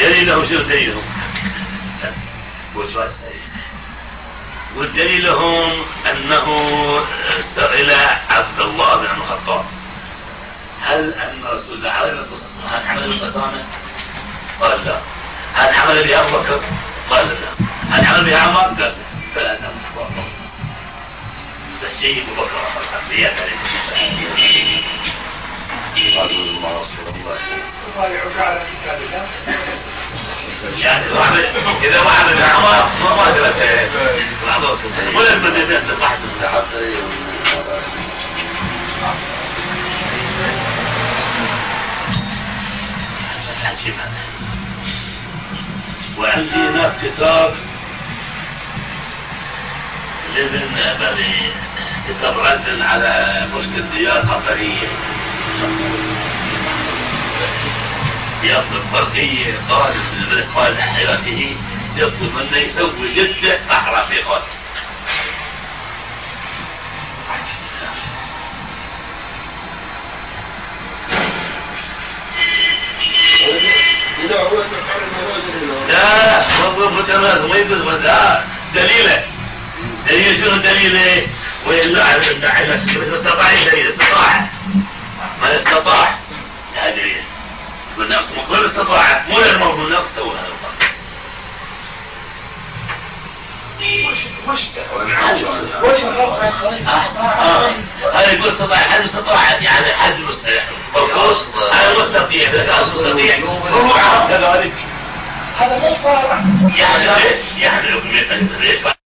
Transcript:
دليلهم شنو دليلهم؟ والدليلهم أنه سئل عبد الله بن الخطاب هل أن رسول الله عمل القسامة؟ قال لا. هل عمل بها أبو بكر؟ قال لا. هل عمل بها عمر؟ قال لا. فلا نعم. فالشيء أبو بكر خاصيات قالوا ما رسول الله يراجعوك على كتاب الله. يعني إذا ما عمل بها عمر ما ثبت ولا بدأت واحد من حتى عجيب هذا. وعندي هناك كتاب لابن أبي كتاب رد على مفتي الديار القطرية يطلب برقية طالب من الإخوان حياته يطلب منه يسوي جدة أحرى في خط لا هو متمرد ما يقول لا دليله شنو دليله وإلا على استطاع دليل استطاع ما استطاع لا دليل قلنا مخلوق استطاع مو للموضوع نفسه سوى هذا هذا يقول استطاع حد استطاع يعني حد مستطيع هذا مستطيع فروعهم كذلك هذا مو فرع يعني ليش